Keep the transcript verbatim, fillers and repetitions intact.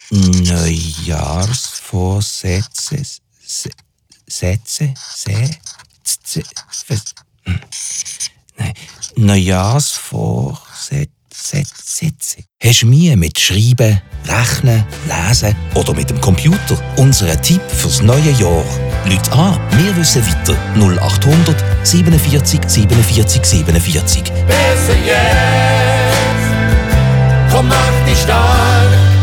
Neujahrsvorsätze. Se, Sätze? Se, se, hm. Nein. Neujahrsvorsätze. Sätze. Hast du Mühe mit Schreiben, Rechnen, Lesen oder mit dem Computer? Unser Tipp fürs neue Jahr. Lüt an, wir wissen weiter. null acht hundert siebenundvierzig siebenundvierzig siebenundvierzig. Besser jetzt, komm, mach dich stark.